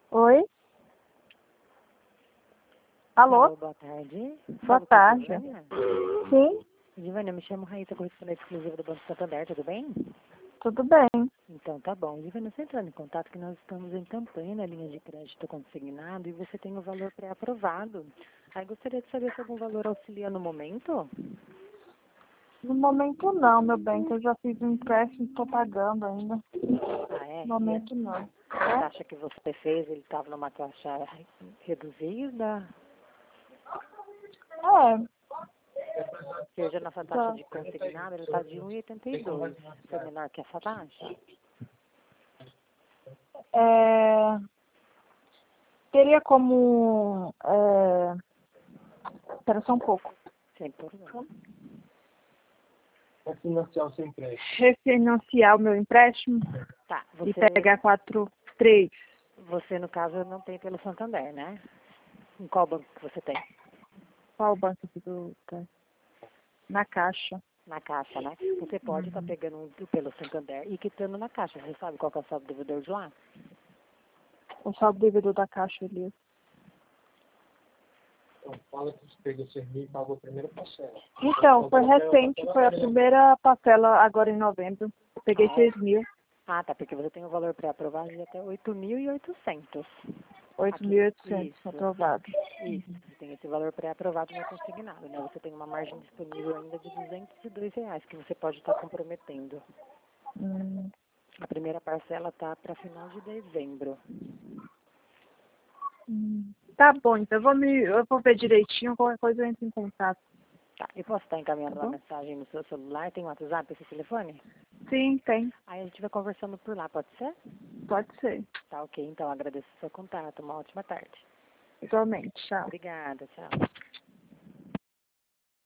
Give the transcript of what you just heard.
Oi? Alô? Alô, boa tarde. Boa Falo com a tarde. Giovânia. Sim, Giovânia, eu me chamo Raíssa, correspondente exclusiva do Banco Santander, tudo bem? tudo bem. Então, tá bom. Giovânia, você entrando em contato que nós estamos em campanha na linha de crédito consignado e você tem o valor pré-aprovado. Aí gostaria de saber se algum valor auxilia no momento? No momento não, meu bem, que eu já fiz um empréstimo e estou pagando ainda. Ah, é? No momento não. A taxa que você fez, ele estava numa taxa reduzida? É, Ou seja, nossa taxa de consignado, ele está de 1,82. Foi menor que essa taxa? é, teria como, espera só um pouco, Sem problema. Refinanciar o seu empréstimo. refinanciar o meu empréstimo Tá, e pegar 4,3. você, no caso, não tem pelo Santander, né? Em qual banco que você tem? Qual o banco na Caixa? Na Caixa, né? Você pode estar pegando pelo Santander e quitando na Caixa. Você sabe qual que é o saldo devedor de lá? O saldo devedor da Caixa ali. Então, fala que você pegou 100 mil e pagou a primeira parcela. Então, foi recente, foi a primeira parcela agora em novembro. Eu peguei Ah, é? 6 mil, Ah, tá, porque você tem o valor pré-aprovado de até 8.800. 8.800 Isso, aprovado. isso. Você tem esse valor pré-aprovado não consignado, né? Você tem uma margem disponível ainda de R$ 202 que você pode estar comprometendo. Hum, A primeira parcela tá para final de dezembro. Tá bom, então eu vou ver direitinho, qualquer coisa eu entro em contato, Tá, eu posso estar encaminhando tá uma bom? mensagem no seu celular? Tem um WhatsApp esse telefone? Sim, tem. Aí a gente vai conversando por lá, pode ser? Pode ser. Tá ok, então agradeço o seu contato. Uma ótima tarde. Igualmente, tchau. Obrigada, tchau.